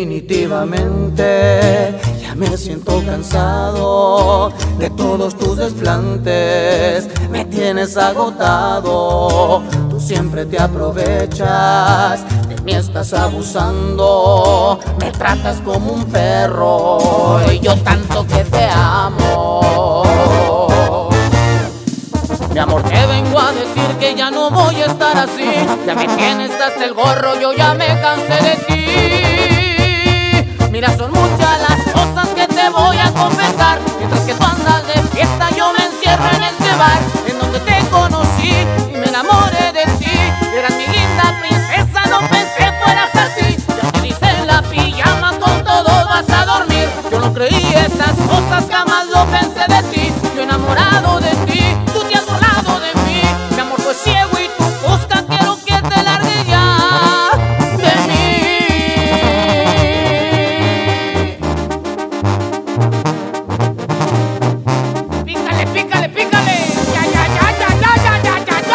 Definitivamente ya me siento cansado de todos tus desplantes. Me tienes agotado, tú siempre te aprovechas, de mí estás abusando, me tratas como un perro y yo tanto que te amo. Mi amor, te vengo a decir que ya no voy a estar así. Ya me tienes hasta el gorro, yo ya me cansé de ti. Mira, son muchas las cosas que te voy a confesar. Mientras que tú andas de fiesta, yo me encierro en este bar en donde te conocí y me enamoré de ti. Eras mi linda princesa, no pensé fueras así. Ya te dice en la pijama, con todo vas a dormir. Yo no creí esas cosas, jamás lo pensé de ti. Yo enamorado de ti, tú te has burlado de mí. Mi amor fue ciego y tú buscas, quiero que te largue ya de mí. Pícale, pícale, pícale. Ya, ya, ya, ya, ya, ya, ya, ya, ya.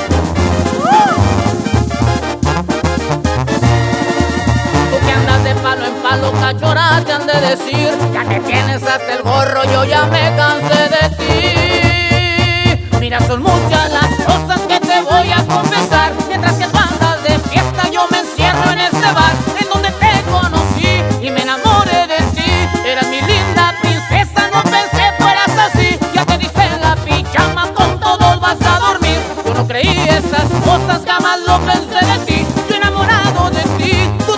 Tú que andas de palo en palo, cachorra te han de decir. Ya que tienes hasta el gorro, yo ya me cansé de ti. Mira, son muchas las cosas que te voy a confesar. Mientras que tú andas de fiesta, yo me encierro en este bar en donde te conocí y me enamoré de ti. Eras mi linda princesa, no pensé fueras así. Ya te dice en la pijama, con todos vas a dormir. Yo no creí esas cosas, jamás lo pensé de ti. Yo enamorado de ti,